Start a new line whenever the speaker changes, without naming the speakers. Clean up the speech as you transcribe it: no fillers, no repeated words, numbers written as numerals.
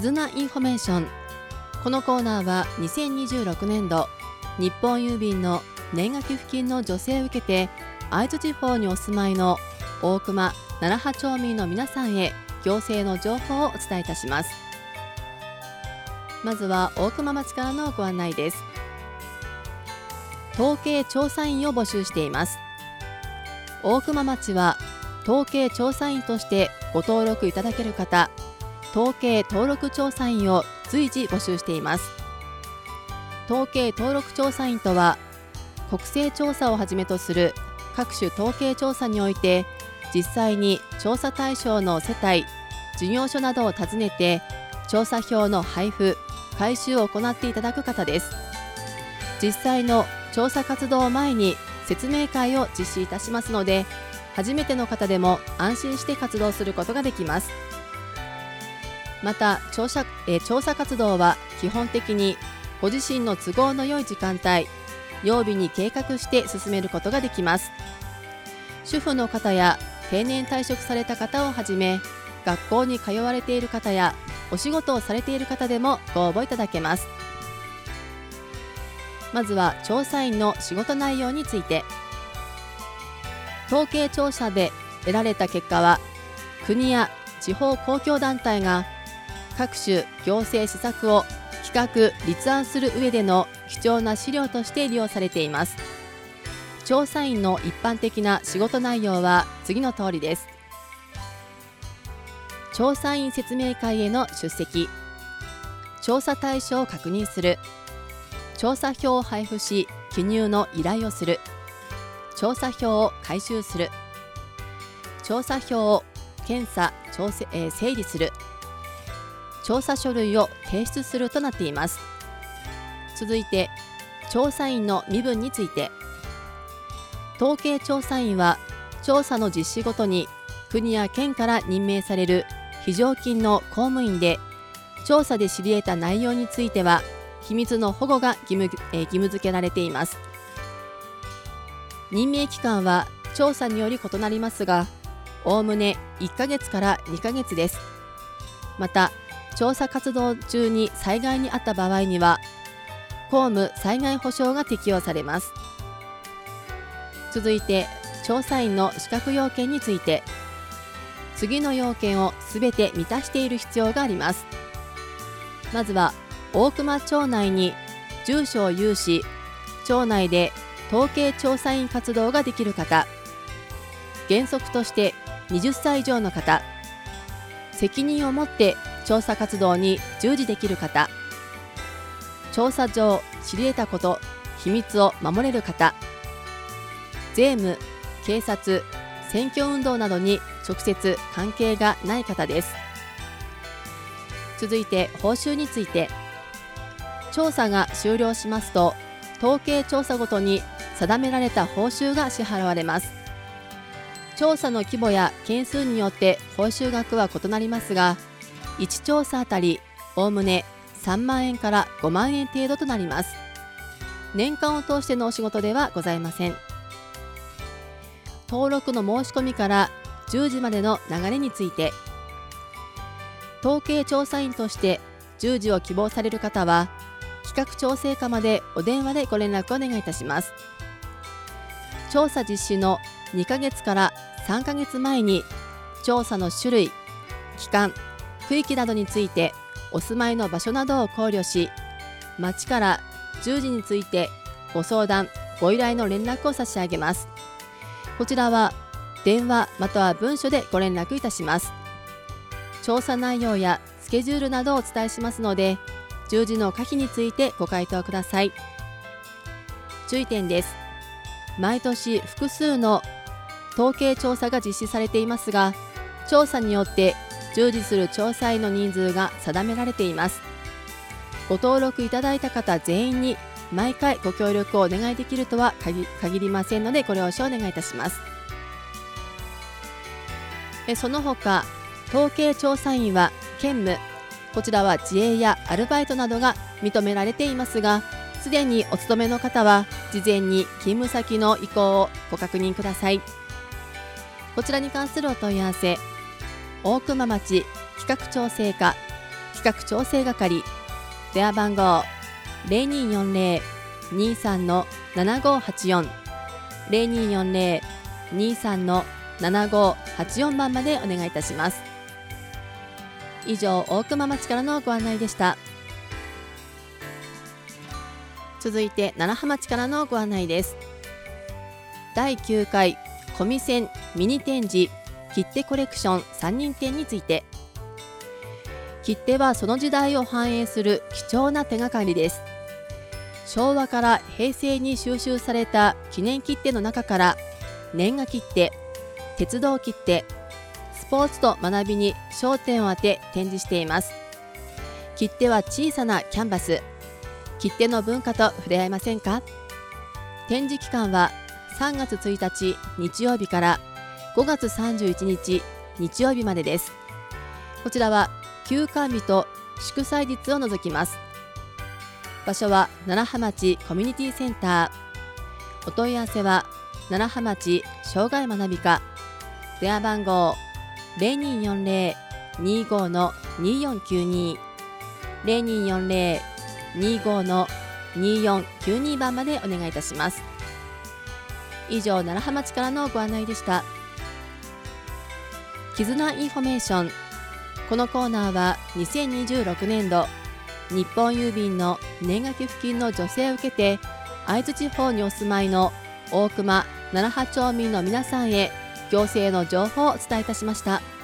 絆インフォメーション。このコーナーは2026年度日本郵便の年賀寄付金の助成を受けて会津地方にお住まいの大熊七波町民の皆さんへ行政の情報をお伝えいたします。まずは大熊町からのご案内です。統計調査員を募集しています。大熊町は統計調査員としてご登録いただける方、統計登録調査員を随時募集しています。統計登録調査員とは、国勢調査をはじめとする各種統計調査において実際に調査対象の世帯、事業所などを訪ねて調査票の配布・回収を行っていただく方です。実際の調査活動を前に説明会を実施いたしますので、初めての方でも安心して活動することができます。また調査活動は基本的にご自身の都合の良い時間帯、曜日に計画して進めることができます。主婦の方や定年退職された方をはじめ、学校に通われている方やお仕事をされている方でもご応募いただけます。まずは調査員の仕事内容について。統計調査で得られた結果は、国や地方公共団体が各種行政施策を企画・立案する上での貴重な資料として利用されています。調査員の一般的な仕事内容は次の通りです。調査員説明会への出席、調査対象を確認する、調査票を配布し記入の依頼をする、調査票を回収する、調査票を検査・整理する、調査書類を提出するとなっています。続いて調査員の身分について。統計調査員は調査の実施ごとに国や県から任命される非常勤の公務員で、調査で知り得た内容については秘密の保護が義務付けられています。任命期間は調査により異なりますが、おおむね1ヶ月から2ヶ月です。また調査活動中に災害にあった場合には公務災害保障が適用されます。続いて調査員の資格要件について。次の要件をすべて満たしている必要があります。まずは大熊町内に住所を有し、町内で統計調査員活動ができる方、原則として20歳以上の方、責任を持って調査活動に従事できる方、調査上知り得たこと、秘密を守れる方、税務、警察、選挙運動などに直接関係がない方です。続いて報酬について。調査が終了しますと、統計調査ごとに定められた報酬が支払われます。調査の規模や件数によって報酬額は異なりますが、1調査あたりおおむね3万円から5万円程度となります。年間を通してのお仕事ではございません。登録の申し込みから10時までの流れについて。統計調査員として従事を希望される方は、企画調整課までお電話でご連絡をお願いいたします。調査実施の2ヶ月から3ヶ月前に調査の種類、期間、区域などについてお住まいの場所などを考慮し、町から従事についてご相談・ご依頼の連絡を差し上げます。こちらは電話または文書でご連絡いたします。調査内容やスケジュールなどをお伝えしますので、従事の可否についてご回答ください。注意点です。毎年複数の統計調査が実施されていますが、調査によって従事する調査員の人数が定められています。ご登録いただいた方全員に毎回ご協力をお願いできるとは限りませんので、ご了承お願いいたします。その他、統計調査員は兼務、こちらは自営やアルバイトなどが認められていますが、すでにお勤めの方は事前に勤務先の意向をご確認ください。こちらに関するお問い合わせ、大熊町企画調整課企画調整係、電話番号 0240-23-7584 0240-23-7584 番までお願いいたします。以上、大熊町からのご案内でした。続いて楢葉町からのご案内です。第9回コミセンミニ展示切手コレクション3人展について。切手はその時代を反映する貴重な手がかりです。昭和から平成に収集された記念切手の中から年賀切手、鉄道切手、スポーツと学びに焦点を当て展示しています。切手は小さなキャンバス。切手の文化と触れ合いませんか？展示期間は3月1日日曜日から5月31日日曜日までです。こちらは休館日と祝祭日を除きます。場所は楢葉町コミュニティセンター。お問い合わせは楢葉町障害学び課、電話番号 0240-25-2492 0240-25-2492 番までお願いいたします。以上、楢葉町からのご案内でした。絆インフォメーション。このコーナーは2026年度日本郵便の年賀寄付金の助成を受けて会津地方にお住まいの大熊楢葉町民の皆さんへ行政の情報をお伝えいたしました。